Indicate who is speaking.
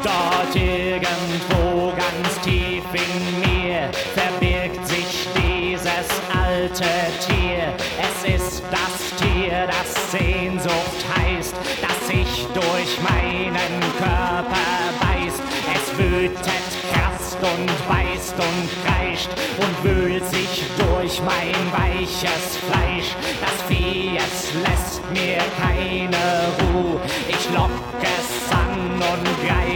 Speaker 1: Dort irgendwo ganz tief in mir verbirgt sich dieses alte Tier. Es ist das Tier, das Sehnsucht heißt, das sich durch meinen Körper beißt. Es wütet, kratzt und beißt und kreischt und wühlt sich durch mein weiches Fleisch. Das Vieh, es lässt mir keine Ruhe. Ich lock es an und greif